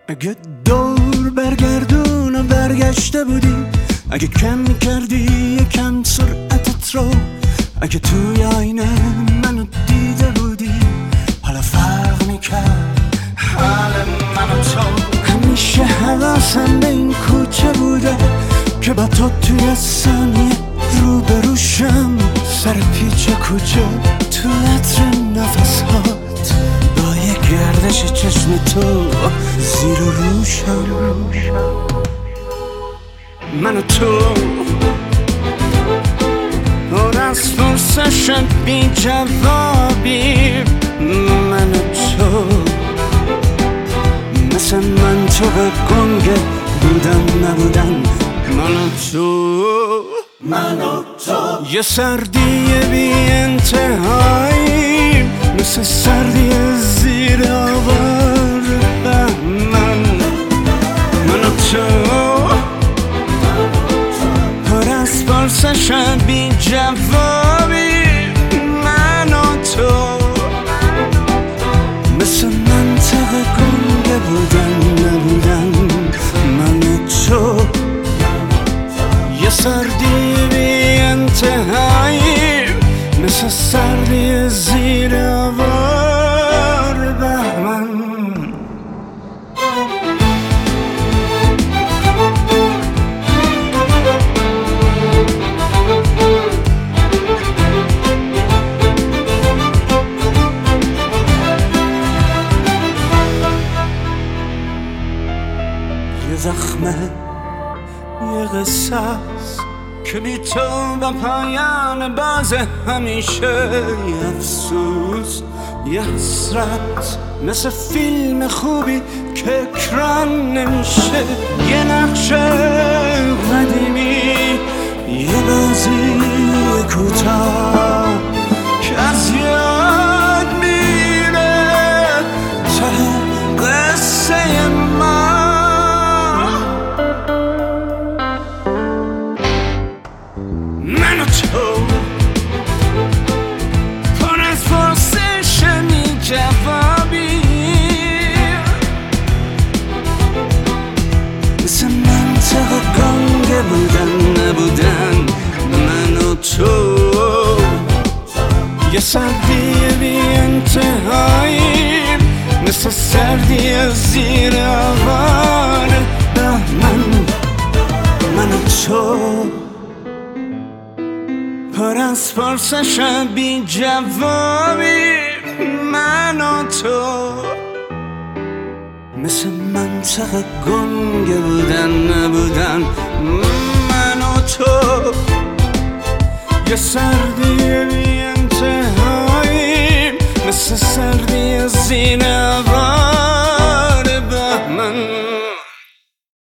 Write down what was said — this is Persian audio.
اگه دور برگردون و برگشته بودی، اگه کم میکردی یکم سرعتت رو، اگه توی آینه منو دیده بودی، حالا فرق میکرد حال من و تو. همیشه حواسم به این کوچه بوده که با تو توی ثانیه روبروشم، سر پیچ کوچه تو عطر نفسات، با یه گردش چشم تو زیر و روشم. من و تو پر از پرسشم بی جوابی، من و تو مثل منطق گنگ بودن نبودن. من و تو یه سردی بی انتهایی، مثل سردی زیر آوار بهمن. من و تو پر از پرسشم بی جوابی، من و تو مثل منطق گنگ بودن نبودن. من و تو یه سردی بی انتهایی، مثل سردی زیر آوار بهمن. یه زخمه، یه قصه است که بی تو با پایان باز همیشه. یه افسوس، یه حسرت، مثل فیلم خوبی که اکران نمیشه. یه نقشه قدیمی، یه بازی کوتاه که از یاد میره ته قصه ما. من و تو پر از پرسشم بی جوابی، مثل منطق گنگ بودن نبودن. من و تو یه سردی بی انتهایی، مثل سردی زیر آوار بهمن. من و تو پر از پرسشم بی جوابی، من و تو مثل منطق گنگ بودن نبودن. من و تو یه سردی بی انتهایی، مثل سردی زیر